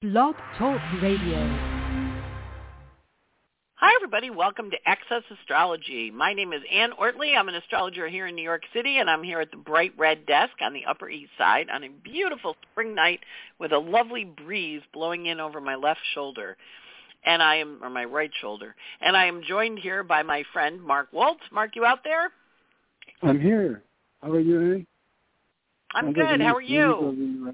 Blog Talk Radio. Hi, everybody. Welcome to Access Astrology. My name is Ann Ortley. I'm an astrologer here in New York City, and I'm here at the Bright Red Desk on the Upper East Side on a beautiful spring night with a lovely breeze blowing in over my left shoulder, or my right shoulder. And I am joined here by my friend Mark Waltz. Mark, you out there? I'm here. How are you, Annie? I'm good. How are you?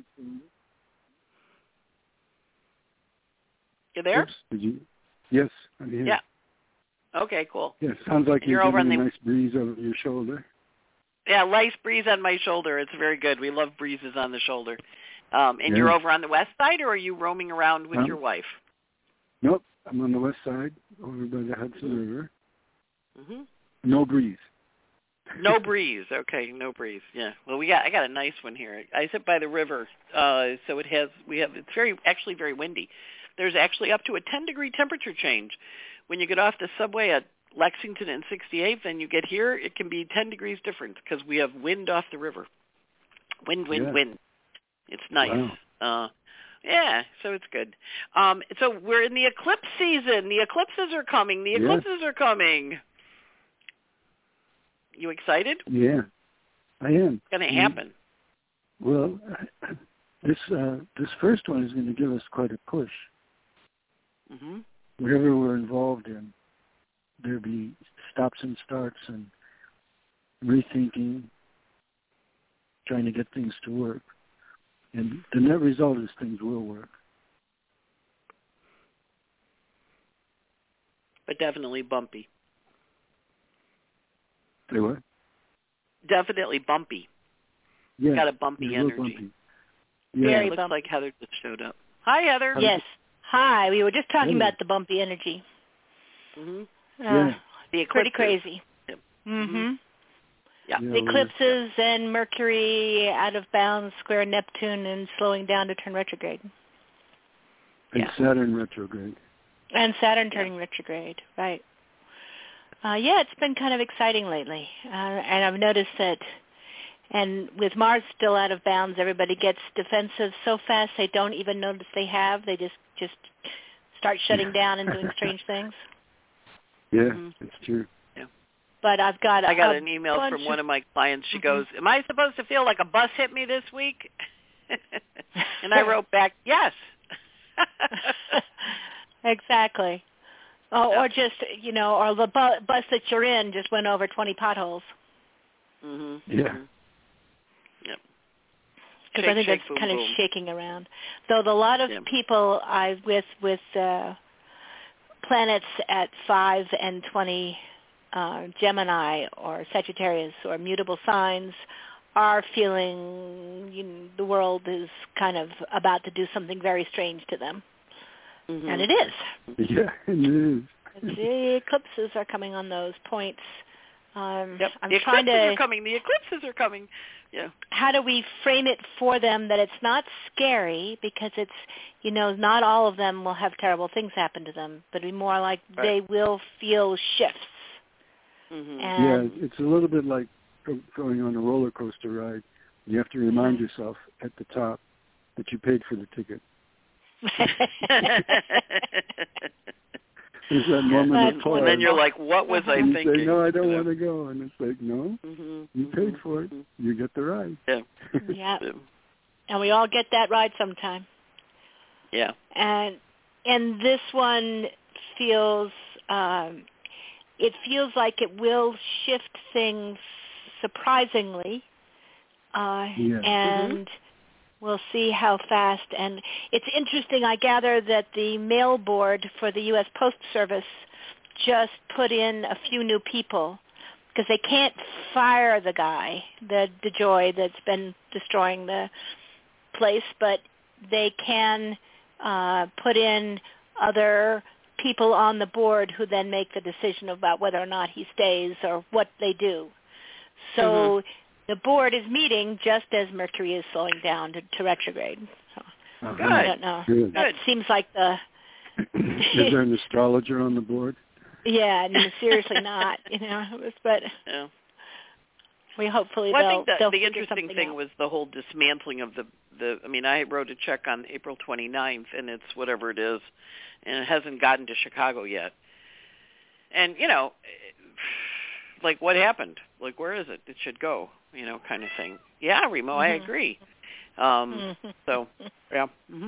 You there? Oops, did you? Yes, I'm here. Yeah. Okay, cool. Yeah, sounds like you're over getting a nice breeze over your shoulder. Yeah, nice breeze on my shoulder. It's very good. We love breezes on the shoulder. And you're over on the west side, or are you roaming around with your wife? Nope, I'm on the west side, over by the Hudson River. Mm-hmm. No breeze. No breeze. Okay, no breeze. Yeah. Well, I got a nice one here. I sit by the river, so it's actually very windy. There's actually up to a 10-degree temperature change. When you get off the subway at Lexington and 68th and you get here, it can be 10 degrees different because we have wind off the river. Wind. It's nice. Wow. Yeah, so it's good. So we're in the eclipse season. The eclipses are coming. You excited? Yeah, I am. It's going to happen. Well, this first one is going to give us quite a push. Mm-hmm. Whatever we're involved in, there'll be stops and starts and rethinking, trying to get things to work. And the net result is things will work. But definitely bumpy. Say what? Definitely bumpy. Yeah. Got a bumpy energy. Bumpy. Yeah. Very looks like Heather just showed up. Hi, Heather. Yes. Hi. We were just talking about the bumpy energy. Mm-hmm. Yeah. The eclipses. Pretty crazy. Yep. Mm-hmm. Yeah. The eclipses and Mercury out of bounds, square Neptune, and slowing down to turn retrograde. And Saturn retrograde. And Saturn turning retrograde, right. It's been kind of exciting lately. And I've noticed that, and with Mars still out of bounds, everybody gets defensive so fast they don't even notice they have. They just start shutting down and doing strange things. Yeah, it's true. Yeah. But I got an email from one of my clients. She goes, "Am I supposed to feel like a bus hit me this week?" And I wrote back, "Yes." Exactly. Oh, or just, or the bus that you're in just went over 20 potholes. Mm-hmm. Yeah. Mm-hmm. Yep. Because I think that's boom, kind of boom. shaking around. Though a lot of people with planets at 5 and 20 Gemini or Sagittarius or mutable signs are feeling the world is kind of about to do something very strange to them. Mm-hmm. And it is. Yeah, it is. The eclipses are coming on those points. The eclipses are coming. Yeah. How do we frame it for them that it's not scary because it's, not all of them will have terrible things happen to them, but it'll be more like they will feel shifts. Mm-hmm. And it's a little bit like going on a roller coaster ride. You have to remind yourself at the top that you paid for the ticket. There's that moment of pause. And then you're like, what was I thinking? You say, no, I don't want to go. And it's like, no, you paid for it. You get the ride. Yeah. Yeah. And we all get that ride sometime. Yeah. And this one feels, it feels like it will shift things surprisingly. And we'll see how fast. And it's interesting, I gather that the mail board for the U.S. Post Service just put in a few new people because they can't fire the guy, the DeJoy that's been destroying the place, but they can put in other people on the board who then make the decision about whether or not he stays or what they do. So the board is meeting just as Mercury is slowing down to retrograde. So, Good. I don't know. Good. That seems like the... Is there an astrologer on the board? Yeah, seriously not, but we hopefully I think they'll the figure interesting something thing out. was the whole dismantling of I wrote a check on April 29th, and it's whatever it is, and it hasn't gotten to Chicago yet. And, like, what happened? Like, where is it? It should go, kind of thing. Yeah, Remo, I agree. So, yeah.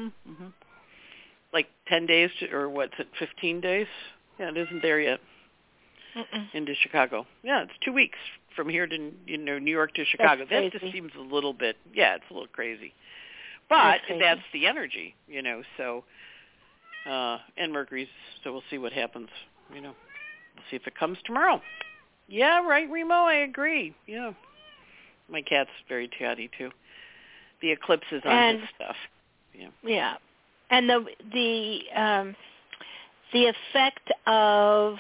Like 10 days or what's it, 15 days? Yeah, it isn't there yet. Into Chicago. Yeah, it's 2 weeks from here to, New York to Chicago. That just seems a little bit, it's a little crazy. But that's the energy, so, and Mercury's, so we'll see what happens, We'll see if it comes tomorrow. Yeah, right, Remo, I agree. Yeah. My cat's very chatty, too. The eclipse is on his stuff. Yeah. Yeah. And the effect of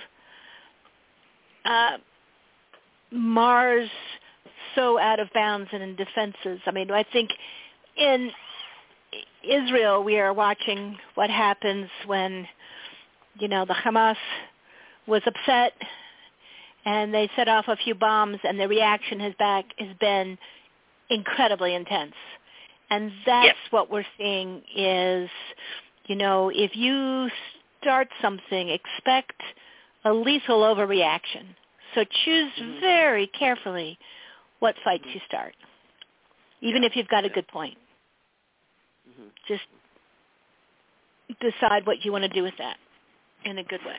Mars so out of bounds and in defenses. I think in Israel we are watching what happens when, the Hamas was upset and they set off a few bombs, and the reaction has been incredibly intense. And that's what we're seeing is, if you start something, expect a lethal overreaction. So choose very carefully what fights you start, even if you've got a good point. Just decide what you want to do with that in a good way.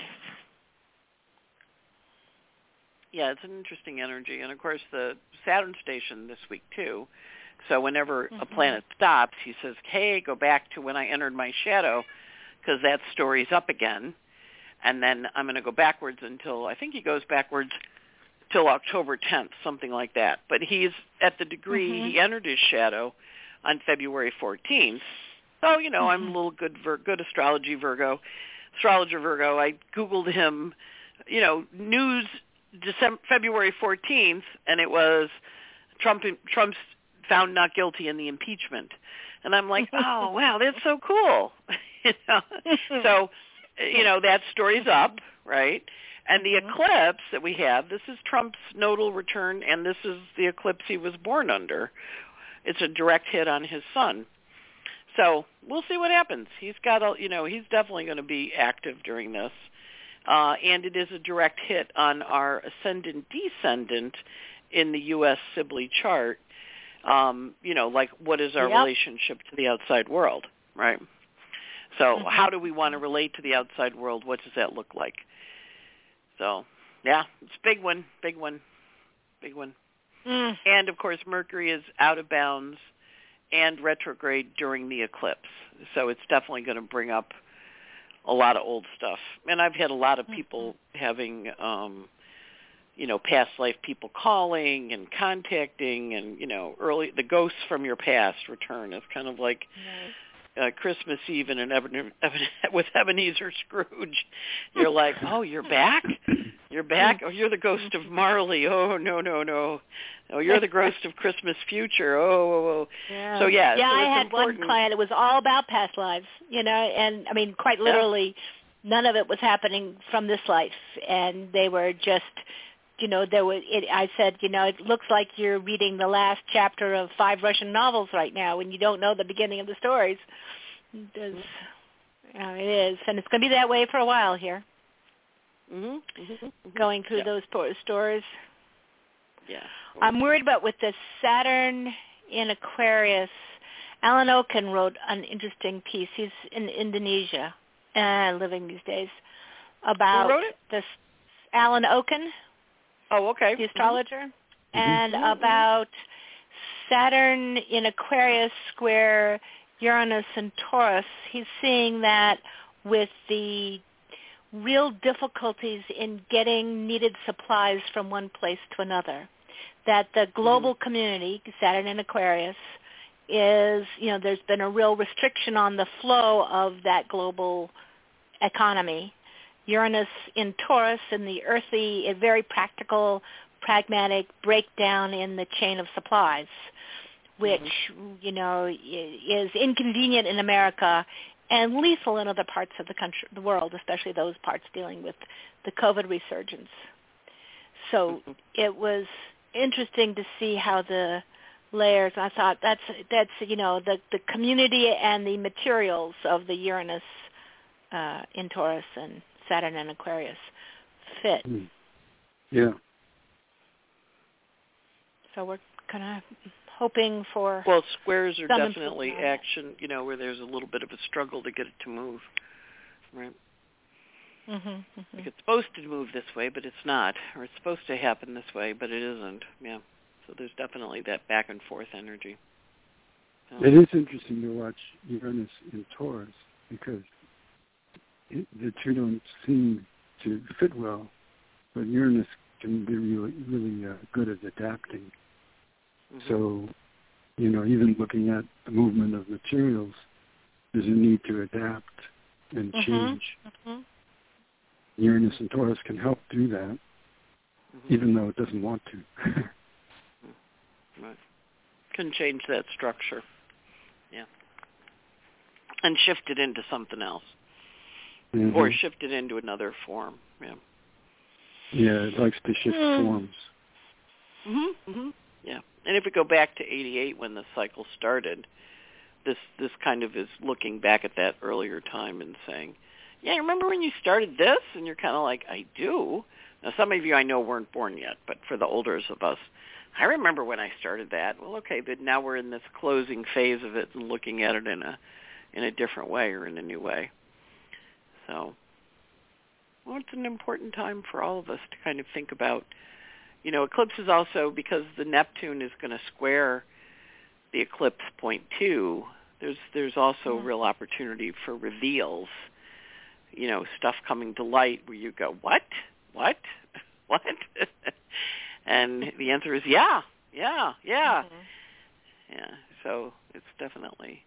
Yeah, it's an interesting energy. And, of course, the Saturn station this week, too. So whenever a planet stops, he says, hey, go back to when I entered my shadow, because that story's up again. And then I'm going to go backwards until, I think he goes backwards till October 10th, something like that. But he's at the degree he entered his shadow on February 14th. So, I'm a little good astrologer Virgo. I Googled him, news February 14th, and it was Trump's found not guilty in the impeachment. And I'm like, oh, wow, that's so cool. So, that story's up, right? And the eclipse that we have, this is Trump's nodal return, and this is the eclipse he was born under. It's a direct hit on his sun. So we'll see what happens. He's got he's definitely going to be active during this. And it is a direct hit on our ascendant-descendant in the U.S. Sibley chart. Like what is our relationship to the outside world, right? So how do we want to relate to the outside world? What does that look like? So, yeah, it's a big one. And, of course, Mercury is out of bounds and retrograde during the eclipse. So it's definitely going to bring up a lot of old stuff. And I've had a lot of people having, past life people calling and contacting and, the ghosts from your past return. It's kind of like Christmas Eve in with Ebenezer Scrooge. You're like, oh, you're back? You're back? Oh, you're the ghost of Marley. Oh, no. Oh, you're the ghost of Christmas Future. Oh. Yeah. So, yeah. Yeah, so I had one client. It was all about past lives, and, quite literally, none of it was happening from this life. And they were just, I said, it looks like you're reading the last chapter of 5 Russian novels right now, and you don't know the beginning of the stories. It is. And it's going to be that way for a while here. Going through those stories. Yeah. I'm worried about with the Saturn in Aquarius. Alan Oken wrote an interesting piece. He's in Indonesia, living these days. About Who wrote it? this Alan Oken. Oh, okay. The astrologer. And about Saturn in Aquarius square Uranus and Taurus. He's seeing that with the real difficulties in getting needed supplies from one place to another. That the global community, Saturn in Aquarius, is, there's been a real restriction on the flow of that global economy. Uranus in Taurus and the earthy, a very practical, pragmatic breakdown in the chain of supplies, which, is inconvenient in America and lethal in other parts of the world, especially those parts dealing with the COVID resurgence. So it was interesting to see how the layers. I thought that's the community and the materials of the Uranus in Taurus and Saturn and Aquarius fit. Yeah. So we're kind of hoping for squares are definitely action, where there's a little bit of a struggle to get it to move, right? Like it's supposed to move this way, but it's not, or it's supposed to happen this way, but it isn't. Yeah. So there's definitely that back and forth energy. It is interesting to watch Uranus in Taurus because the two don't seem to fit well, but Uranus can be really, really good at adapting. So, even looking at the movement of materials, there's a need to adapt and change. Uranus and Taurus can help do that, even though it doesn't want to. Right. Can change that structure. Yeah. And shift it into something else. Or shift it into another form. Yeah. Yeah, it likes to shift forms. Yeah. And if we go back to 88 when the cycle started, this kind of is looking back at that earlier time and saying, yeah, remember when you started this? And you're kind of like, I do. Now, some of you I know weren't born yet, but for the olders of us, I remember when I started that. Well, okay, but now we're in this closing phase of it and looking at it in a different way or in a new way. So, well, it's an important time for all of us to kind of think about, eclipse is also, because the Neptune is going to square the eclipse point 2, there's also real opportunity for reveals, stuff coming to light where you go, what? And the answer is yeah. Yeah. So it's definitely.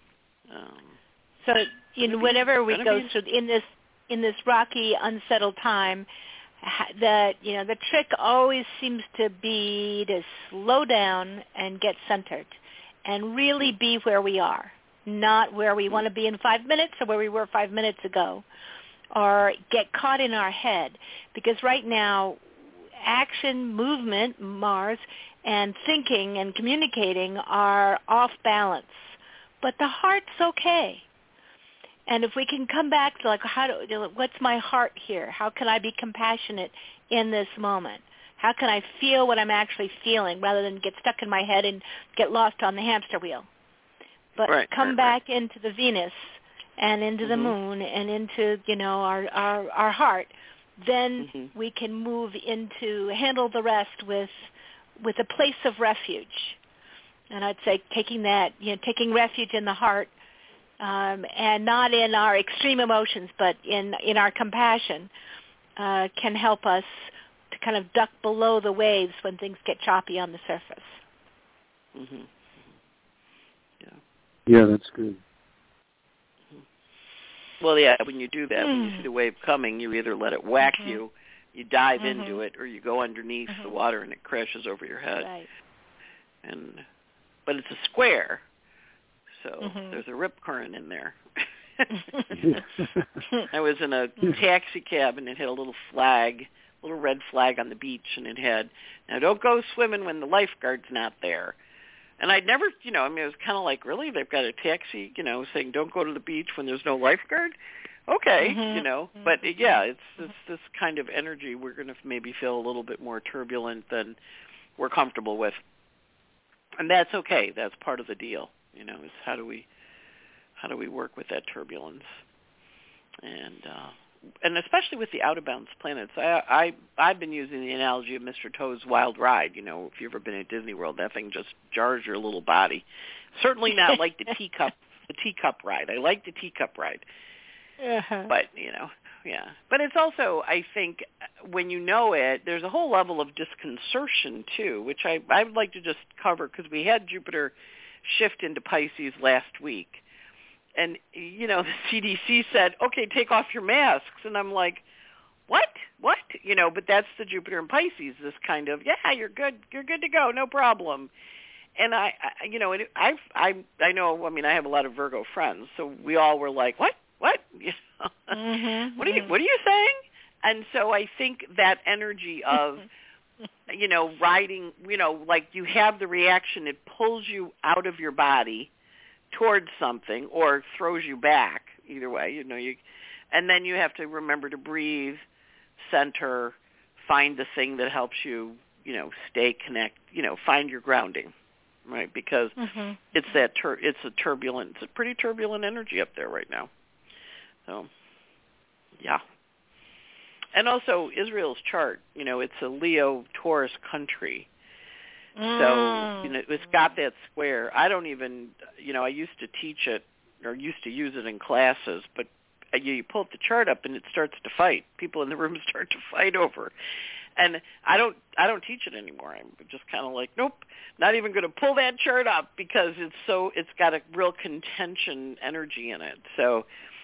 So whenever we go through in this rocky, unsettled time, the trick always seems to be to slow down and get centered, and really be where we are, not where we want to be in 5 minutes or where we were 5 minutes ago, or get caught in our head. Because right now, action, movement, Mars, and thinking and communicating are off balance. But the heart's okay. And if we can come back to what's my heart here? How can I be compassionate in this moment? How can I feel what I'm actually feeling rather than get stuck in my head and get lost on the hamster wheel? But come back into the Venus and into the moon and into, our heart. Then we can move into handle the rest with a place of refuge. And I'd say taking refuge in the heart, and not in our extreme emotions, but in our compassion, can help us to kind of duck below the waves when things get choppy on the surface. Yeah, that's good. Well, yeah, when you do that, when you see the wave coming, you either let it whack you dive into it, or you go underneath the water and it crashes over your head. Right. But it's a square, so there's a rip current in there. I was in a taxi cab, and it had a little red flag on the beach, and it had, now don't go swimming when the lifeguard's not there. And I'd never, it was kind of like, really? They've got a taxi, saying don't go to the beach when there's no lifeguard? Okay, But, yeah, it's this kind of energy we're going to maybe feel a little bit more turbulent than we're comfortable with. And that's okay. That's part of the deal, is how do we work with that turbulence? And especially with the out-of-bounds planets. I've been using the analogy of Mr. Toad's Wild Ride. If you've ever been at Disney World, that thing just jars your little body. Certainly not like the teacup ride. I like the teacup ride. But, yeah. But it's also, I think, when you know it, there's a whole level of disconcertion, too, which I would like to just cover, because we had Jupiter shift into Pisces last week. And, the CDC said, okay, take off your masks. And I'm like, what? But that's the Jupiter in Pisces, this kind of, yeah, you're good to go, no problem. And I know, I have a lot of Virgo friends, so we all were like, what? What are you saying? And so I think that energy of riding, like you have the reaction, it pulls you out of your body towards something or throws you back. Either way, and then you have to remember to breathe, center, find the thing that helps you, stay find your grounding, right? Because it's it's a pretty turbulent energy up there right now. So, yeah. And also Israel's chart, it's a Leo Taurus country. So, it's got that square. I don't even, I used to teach it or used to use it in classes, but you pull the chart up and it starts to fight. People in the room start to fight over. And I don't teach it anymore. I'm just kind of like, nope, not even going to pull that chart up because it's got a real contention energy in it. So,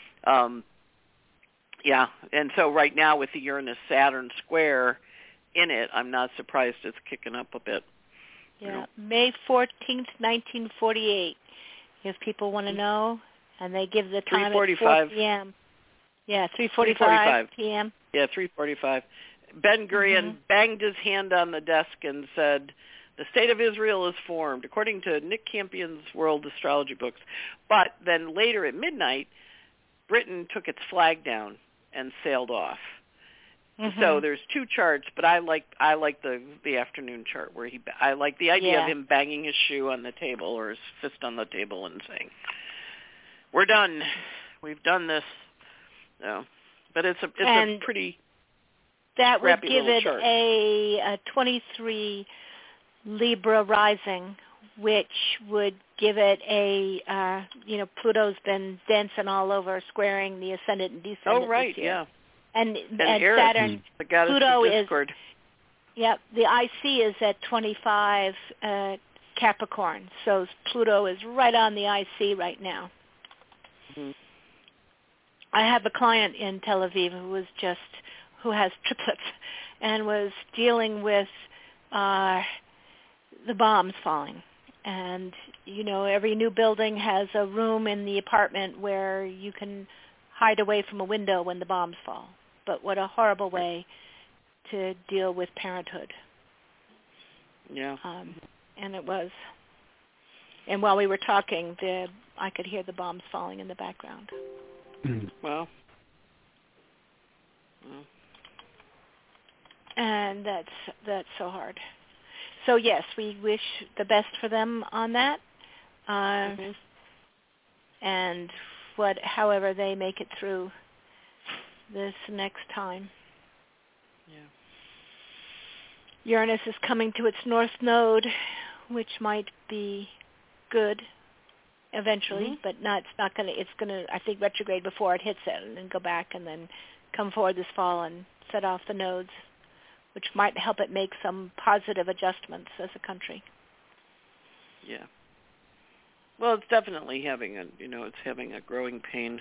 yeah. And so right now with the Uranus-Saturn square in it, I'm not surprised it's kicking up a bit. Yeah, May 14th, 1948, if people want to know. And they give the time at 4 p.m. Yeah, 3:45 p.m. Yeah, 3:45. Ben-Gurion banged his hand on the desk and said, "The state of Israel is formed," according to Nick Campion's World Astrology books. But then later at midnight, Britain took its flag down and sailed off. So there's two charts, but I like the afternoon chart where I like the idea of him banging his shoe on the table or his fist on the table and saying, "We're done. We've done this." No, but it's a pretty that would scrappy give it chart. a 23 Libra rising, which would give it a Pluto's been dancing all over, squaring the ascendant and descendant. Oh right, this year. yeah. And Eris, Saturn, the goddess Pluto of discord. Yep, the IC is at 25 Capricorn, so Pluto is right on the IC right now. I have a client in Tel Aviv who has triplets and was dealing with the bombs falling. And, every new building has a room in the apartment where you can hide away from a window when the bombs fall. But what a horrible way to deal with parenthood. Yeah. And it was. And while we were talking, I could hear the bombs falling in the background. Well. And that's so hard. So yes, we wish the best for them on that. And however they make it through this next time. Yeah. Uranus is coming to its north node, which might be good eventually, but it's going to I think retrograde before it hits it and then go back and then come forward this fall and set off the nodes, which might help it make some positive adjustments as a country. Yeah. Well, it's definitely having a growing pain.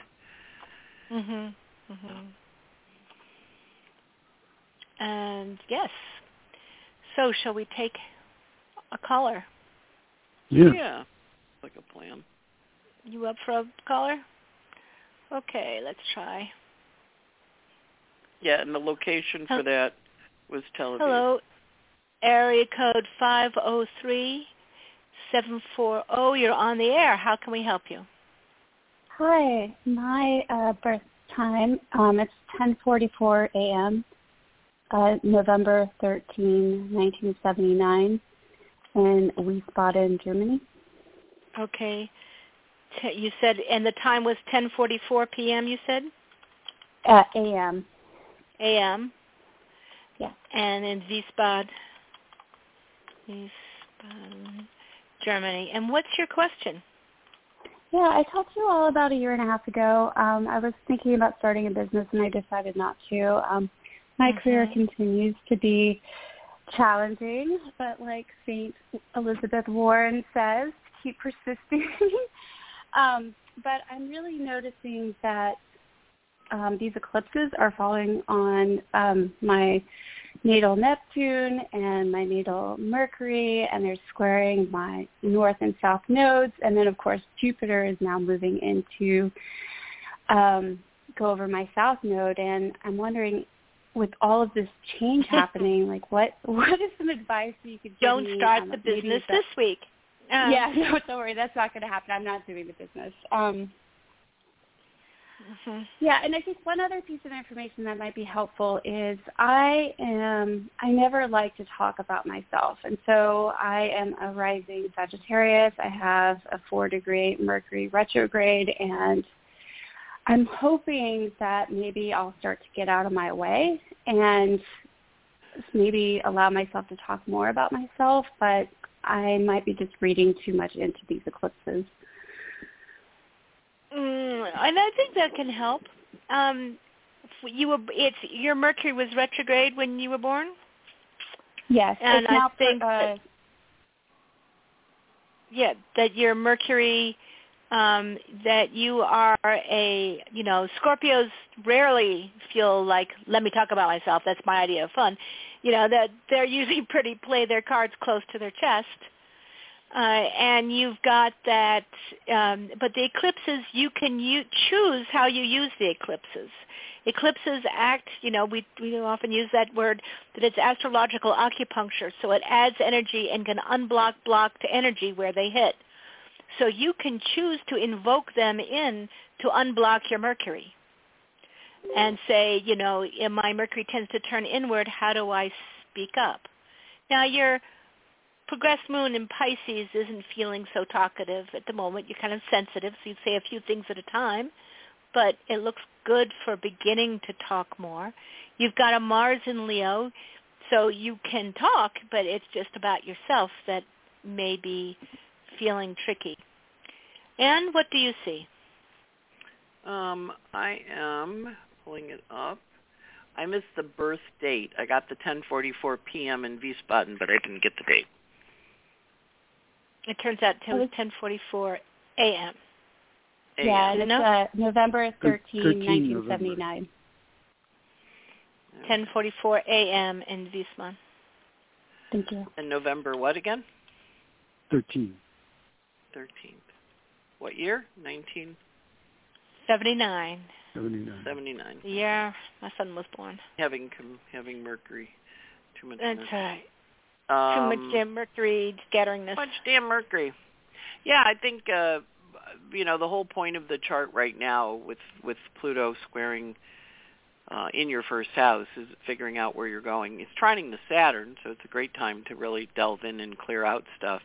And yes. So shall we take a caller? Yeah. Yeah. Like a plan. You up for a caller? Okay, let's try. Yeah, and the location for that was Tel Aviv. Hello. Area code 503-740. You're on the air. How can we help you? Hi. My birth time, it's 10:44 a.m., November 13, 1979, in Wiesbaden, Germany. Okay. You said, and the time was 10:44 p.m., you said? A.m. A.m.? Yeah. And in Wiesbaden, Germany. And what's your question? Yeah, I talked to you all about a year and a half ago. I was thinking about starting a business, and I decided not to. My career continues to be challenging, but like St. Elizabeth Warren says, keep persisting. But I'm really noticing that these eclipses are falling on my natal Neptune and my natal Mercury, and they're squaring my north and south nodes. And then, of course, Jupiter is now moving into go over my south node. And I'm wondering, with all of this change happening, like what is some advice you could give me? Don't start the business this week. Yeah, no, don't worry. That's not going to happen. I'm not doing the business. Yeah, and I think one other piece of information that might be helpful is I never like to talk about myself. And so I am a rising Sagittarius. I have a 4-degree Mercury retrograde, and I'm hoping that maybe I'll start to get out of my way and maybe allow myself to talk more about myself, but I might be just reading too much into these eclipses. And I think that can help. Your Mercury was retrograde when you were born? Yes. And I think that your Mercury, that you are Scorpios rarely feel like, let me talk about myself, that's my idea of fun. That they're usually play their cards close to their chest. And you've got that, but the eclipses, you can choose how you use the eclipses. Eclipses act, we often use that word, that it's astrological acupuncture, so it adds energy and can unblock blocked energy where they hit. So you can choose to invoke them in to unblock your Mercury and say, my Mercury tends to turn inward, how do I speak up? Now, your progressed moon in Pisces isn't feeling so talkative at the moment. You're kind of sensitive, so you say a few things at a time, but it looks good for beginning to talk more. You've got a Mars in Leo, so you can talk, but it's just about yourself that may be feeling tricky. And what do you see? I am pulling it up. I missed the birth date. I got the 10:44 p.m. in Wiesbaden, but I didn't get the date. It turns out it was 10:44 a.m. Yeah, and it's November 13, 1979. 10:44 a.m. in Wiesbaden. Thank you. And November what again? 13th. What year? 1979. 79. The year my son was born. Having Mercury. Too much. That's Mercury. right. Too much damn Mercury scatteringness. Much damn Mercury. Yeah, I think the whole point of the chart right now with Pluto squaring in your first house is figuring out where you're going. It's trining the Saturn, so it's a great time to really delve in and clear out stuff.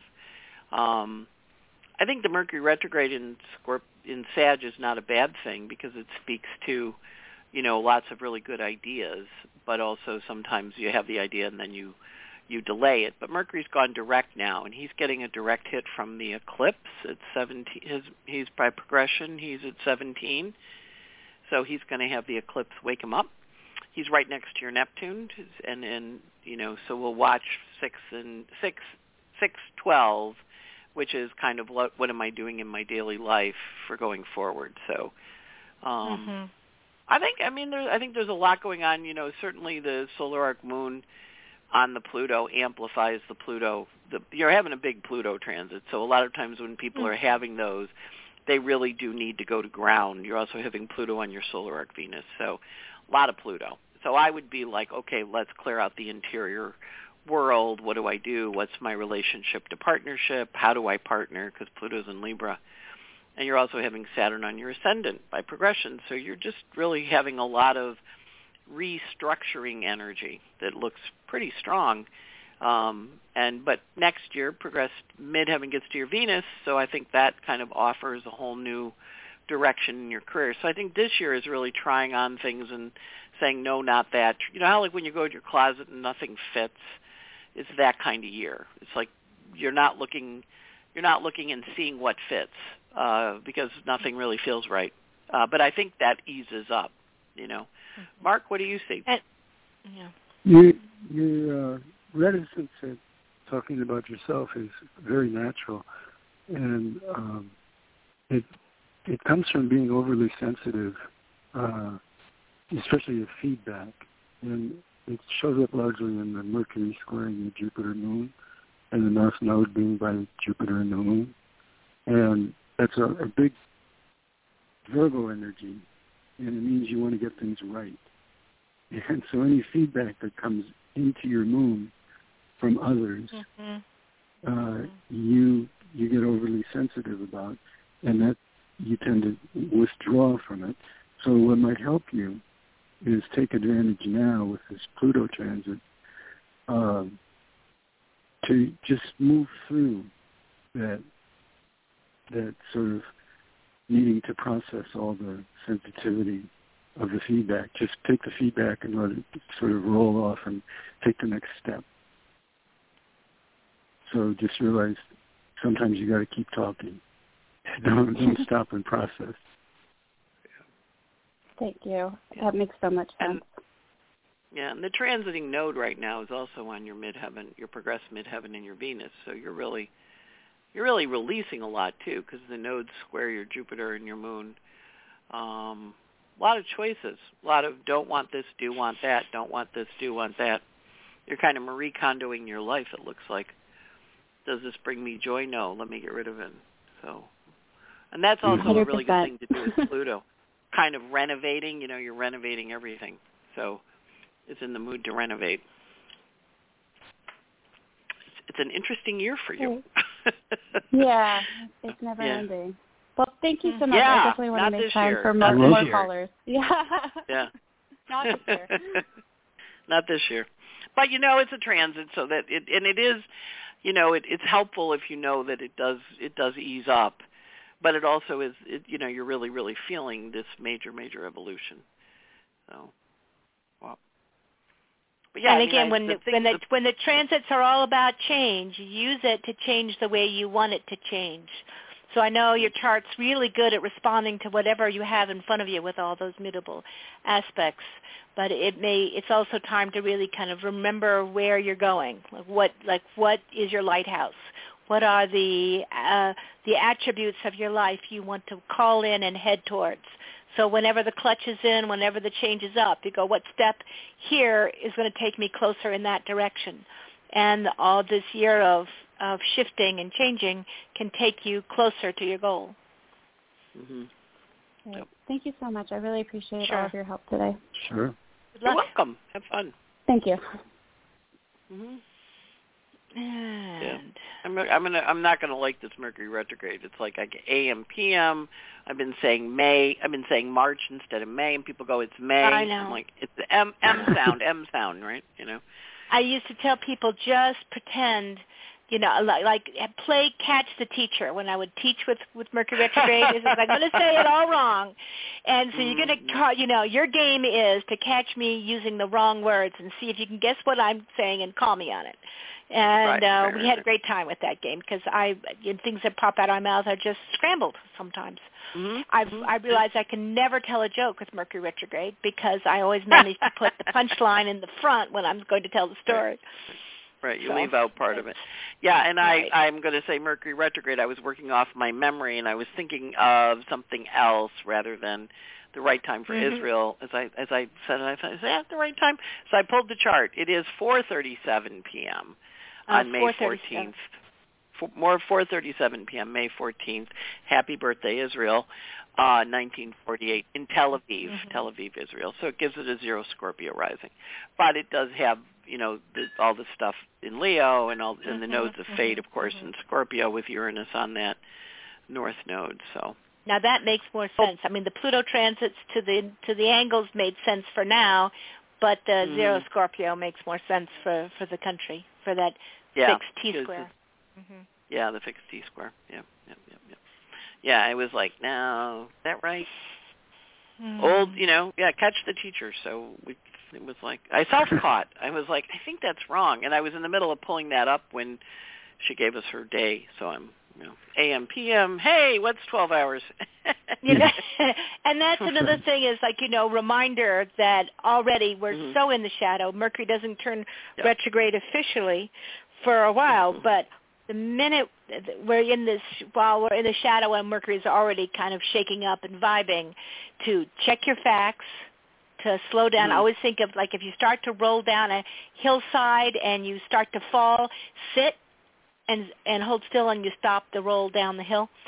I think the Mercury retrograde in Sag is not a bad thing because it speaks to, lots of really good ideas, but also sometimes you have the idea and then you delay it. But Mercury's gone direct now, and he's getting a direct hit from the eclipse at 17. He's by progression. He's at 17, so he's going to have the eclipse wake him up. He's right next to your Neptune, and so we'll watch 6/12, which is kind of what am I doing in my daily life for going forward. So, I think there's a lot going on. Certainly the solar arc moon on the Pluto amplifies the Pluto. You're having a big Pluto transit, so a lot of times when people are having those, they really do need to go to ground. You're also having Pluto on your solar arc Venus, so a lot of Pluto. So I would be like, okay, let's clear out the interior world. What do I do? What's my relationship to partnership? How do I partner? Because Pluto's in Libra. And you're also having Saturn on your ascendant by progression, so you're just really having a lot of restructuring energy that looks pretty strong. But next year, progressed midheaven gets to your Venus, so I think that kind of offers a whole new direction in your career. So I think this year is really trying on things and saying, no, not that. How like when you go to your closet and nothing fits? It's that kind of year. It's like you're not looking and seeing what fits because nothing really feels right. But I think that eases up, Mark, what do you see? Your reticence at talking about yourself is very natural, and it comes from being overly sensitive, especially to feedback, and it shows up largely in the Mercury squaring the Jupiter moon, and the North Node being by Jupiter and the moon, and that's a big Virgo energy, and it means you want to get things right. And so any feedback that comes into your moon from others, you get overly sensitive about, and that you tend to withdraw from it. So what might help you is take advantage now with this Pluto transit to just move through that sort of needing to process all the sensitivity of the feedback. Just take the feedback and let it sort of roll off and take the next step. So just realize sometimes you got to keep talking. Don't stop and process. Thank you. That makes so much sense. And the transiting node right now is also on your midheaven, your progressed midheaven and your Venus. So you're really releasing a lot too, because the nodes square your Jupiter and your Moon. A lot of choices. A lot of don't want this, do want that. Don't want this, do want that. You're kind of Marie Kondoing your life, it looks like. Does this bring me joy? No. Let me get rid of it. So, and that's also 100%. A really good thing to do with Pluto. Kind of renovating. You're renovating everything. So it's in the mood to renovate. It's an interesting year for you. Yeah, it's never ending. Well, thank you so much. Yeah, I definitely want to make time for more callers. Yeah. Yeah. Not this year. Not this year. But it's a transit, so that it is, it's helpful if you know that it does ease up, but it also is, you're really, really feeling this major evolution. So, well. But yeah, and again, when the transits are all about change, use it to change the way you want it to change. So I know your chart's really good at responding to whatever you have in front of you with all those mutable aspects. But it's also time to really kind of remember where you're going. What is your lighthouse? What are the attributes of your life you want to call in and head towards? So whenever the clutch is in, whenever the change is up, you go, what step here is going to take me closer in that direction? And all this year of shifting and changing can take you closer to your goal. Mm-hmm. Yep. Thank you so much. I really appreciate all of your help today. Sure. You're welcome. Have fun. Thank you. Mm-hmm. And I'm not gonna like this Mercury retrograde. It's like I get AM, PM. I've been saying May. I've been saying March instead of May, and people go, "It's May." I know. I'm like, it's the M sound, right? I used to tell people just pretend, like play catch the teacher when I would teach with Mercury retrograde. It's like, I'm going to say it all wrong. And so you're going to, your game is to catch me using the wrong words and see if you can guess what I'm saying and call me on it. And we had a great time with that game because things that pop out of my mouth are just scrambled sometimes. Mm-hmm. I realized I can never tell a joke with Mercury retrograde because I always manage to put the punchline in the front when I'm going to tell the story. Right, you leave out part of it. Yeah, and I'm going to say Mercury retrograde, I was working off my memory, and I was thinking of something else rather than the right time for Israel. As I said, I thought, is that the right time? So I pulled the chart. It is 4:37 p.m. on May 14th. 4:37 p.m., May 14th. Happy birthday, Israel, 1948 in Tel Aviv, Israel. So it gives it a 0 Scorpio rising. But it does have, all the stuff in Leo and the nodes of fate, of course, in Scorpio with Uranus on that north node. So now that makes more sense. I mean, the Pluto transits to the angles made sense for now, but the 0 Scorpio makes more sense for the country, for that fixed T-square. Yeah, the fixed T-square. Yep. Yeah, I was like, no, is that right? Old, catch the teacher. So it was like, I self-caught. I was like, I think that's wrong. And I was in the middle of pulling that up when she gave us her day. So I'm, AM, PM, hey, what's 12 hours? And that's another thing is reminder that already we're so in the shadow. Mercury doesn't turn retrograde officially for a while, but the minute we're in while we're in the shadow and Mercury is already kind of shaking up and vibing, to check your facts, to slow down. I always think of if you start to roll down a hillside and you start to fall, sit and hold still and you stop the roll down the hill.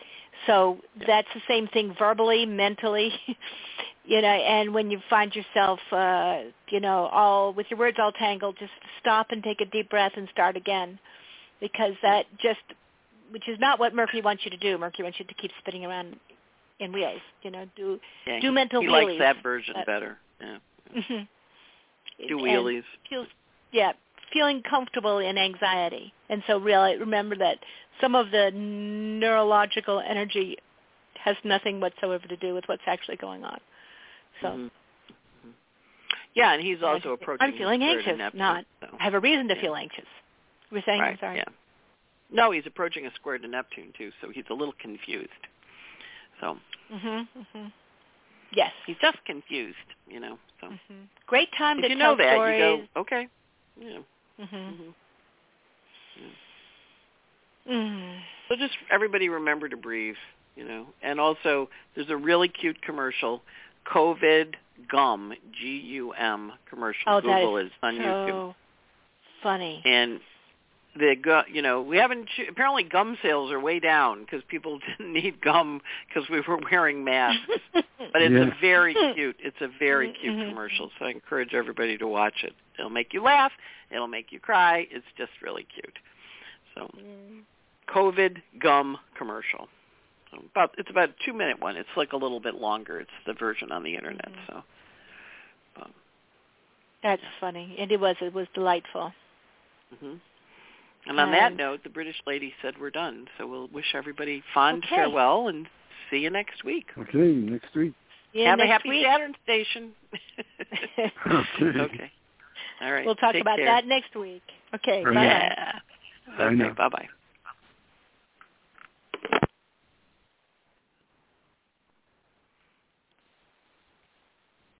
So that's the same thing verbally, mentally, and when you find yourself, all with your words all tangled, just stop and take a deep breath and start again, because which is not what Mercury wants you to do. Mercury wants you to keep spinning around in wheels, do mental he wheelies. He likes that version better, yeah. Mm-hmm. Do wheelies. Feeling comfortable in anxiety. And so really remember that some of the neurological energy has nothing whatsoever to do with what's actually going on. So, yeah, and he's also approaching. I'm feeling anxious. I have a reason to feel anxious. You were saying, right, I'm sorry. Yeah. No, he's approaching a square to Neptune too, so he's a little confused. So. Yes. He's just confused, So. Great time if to you tell know that, stories. you go, okay. Yeah. So just everybody remember to breathe, And also, there's a really cute commercial, COVID Gum, Gum commercial. Oh, Google that is on YouTube. Funny. And we haven't. Apparently, gum sales are way down because people didn't need gum because we were wearing masks. But it's a very cute. It's a very cute commercial. So I encourage everybody to watch it. It'll make you laugh. It'll make you cry. It's just really cute. So, COVID Gum commercial. So it's about a 2-minute one. It's like a little bit longer. It's the version on the internet. So. That's funny, and it was delightful. And on that note, the British lady said we're done. So we'll wish everybody fond farewell and see you next week. Okay, next week. Have a happy Saturn station. Okay. All right. We'll talk about care. that next week. Okay. Bye. Yeah. Okay. Bye-bye.